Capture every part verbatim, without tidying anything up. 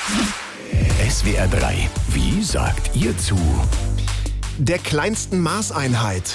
S W R drei. Wie sagt ihr zu? Der kleinsten Maßeinheit.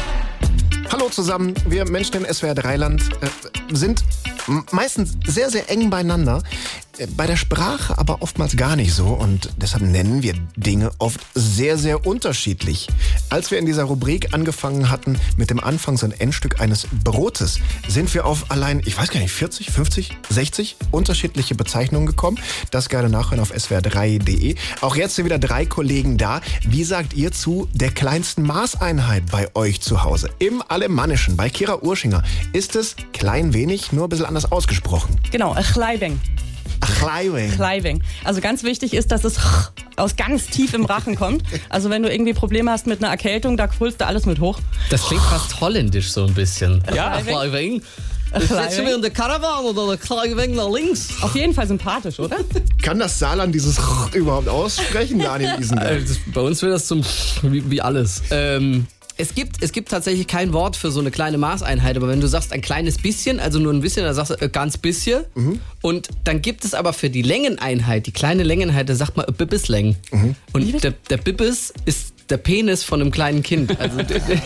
Hallo zusammen, wir Menschen im S W R drei Land äh, sind meistens sehr, sehr eng beieinander. Bei der Sprache aber oftmals gar nicht so und deshalb nennen wir Dinge oft sehr, sehr unterschiedlich. Als wir in dieser Rubrik angefangen hatten mit dem Anfangs- und Endstück eines Brotes, sind wir auf allein, ich weiß gar nicht, vierzig, fünfzig, sechzig unterschiedliche Bezeichnungen gekommen. Das gerne nachhören auf S W R drei Punkt de. Auch jetzt sind wieder drei Kollegen da. Wie sagt ihr zu der kleinsten Maßeinheit bei euch zu Hause? Im Alemannischen, bei Kira Urschinger, ist es klein wenig, nur ein bisschen anders ausgesprochen. Genau, ein Kleibeng. Kleibeng. Kleibeng. Also ganz wichtig ist, dass es aus ganz tief im Rachen kommt. Also wenn du irgendwie Probleme hast mit einer Erkältung, da holst du alles mit hoch. Das klingt fast holländisch so ein bisschen. Ja, Kleibeng. Ist jetzt schon wieder in der Karawan oder der Kleibeng nach links? Auf jeden Fall sympathisch, oder? Kann das Saarland dieses überhaupt aussprechen, Daniel Isenberg? Äh, das- Bei uns wird das zum wie, wie alles. Ähm, es gibt, es gibt tatsächlich kein Wort für so eine kleine Maßeinheit, aber wenn du sagst ein kleines bisschen, also nur ein bisschen, dann sagst du äh, ganz bisschen. Mhm. Und dann gibt es aber für die Längeneinheit, die kleine Längeneinheit, da sagt man äh, Bibbisläng. Mhm. Und der, der Bibbis ist der Penis von einem kleinen Kind. Also der, der,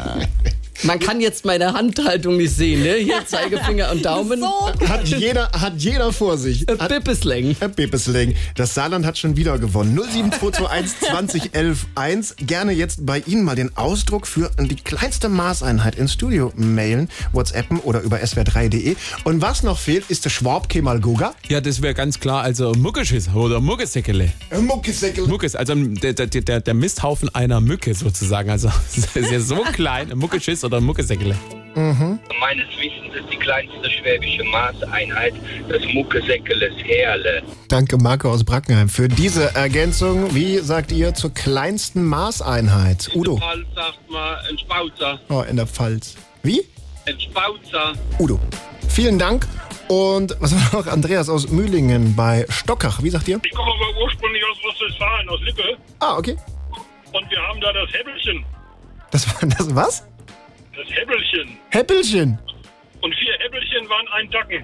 man kann jetzt meine Handhaltung nicht sehen, ne? Hier Zeigefinger und Daumen. So. Hat jeder, hat jeder vor sich. Äh, Hat- Bibbisläng. Herr Bebesling, das Saarland hat schon wieder gewonnen. null sieben zwei zwei eins zwanzig elf eins. Gerne jetzt bei Ihnen mal den Ausdruck für die kleinste Maßeinheit ins Studio mailen, WhatsAppen oder über S W R drei Punkt de. Und was noch fehlt, ist der Schwabke mal Goga. Ja, das wäre ganz klar, also Muckeschiss oder Muckesäckele. Muckesäckel. Muckes, also der, der, der, der Misthaufen einer Mücke sozusagen. Also das ist ja so klein, ein Muckeschiss oder ein Muckesäckele. Meines Wissens ist die kleinste schwäbische Maßeinheit das Muckesäckeles Herle. Danke Marco aus Brackenheim für diese Ergänzung. Wie sagt ihr zur kleinsten Maßeinheit? Udo. Pfalz sagt man ein Spauzer. Oh, in der Pfalz. Wie? Ein Spauzer. Udo. Vielen Dank. Und was war noch? Andreas aus Mühlingen bei Stockach. Wie sagt ihr? Ich komme aber ursprünglich aus Ostwestfalen, aus Lippe. Ah, okay. Und wir haben da das Häppelchen. Das war das was? Das Häppelchen. Häppelchen. Und vier Häppelchen waren ein Tacken.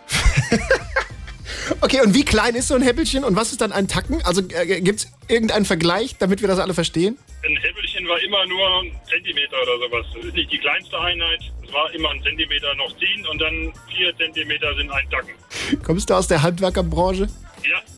Okay, und wie klein ist so ein Häppelchen und was ist dann ein Tacken? Also äh, gibt es irgendeinen Vergleich, damit wir das alle verstehen? Ein Häppelchen war immer nur ein Zentimeter oder sowas. Das ist nicht die kleinste Einheit. Es war immer ein Zentimeter noch ziehen und dann vier Zentimeter sind ein Tacken. Kommst du aus der Handwerkerbranche? Ja.